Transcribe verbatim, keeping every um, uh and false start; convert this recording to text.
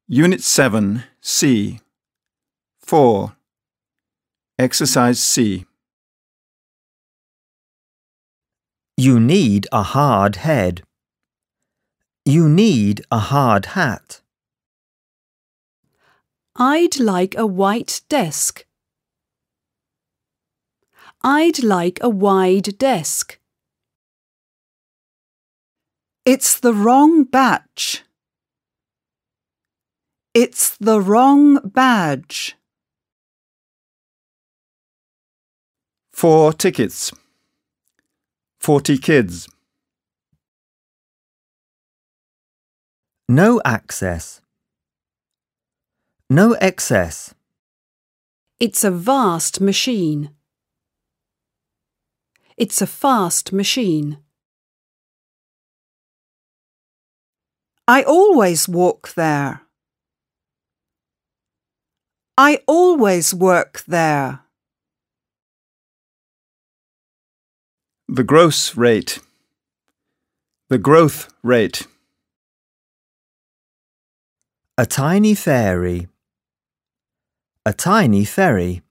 Unit seven, C. four. Exercise C. You need a hard head. You need a hard hat. I'd like a white desk. I'd like a wide desk. It's the wrong batch. It's the wrong badge. Four tickets. Forty kids. No access. No excess. It's a vast machine. It's a fast machine. I always walk there. I always work there. The gross rate. The growth rate. A tiny fairy. A tiny ferry.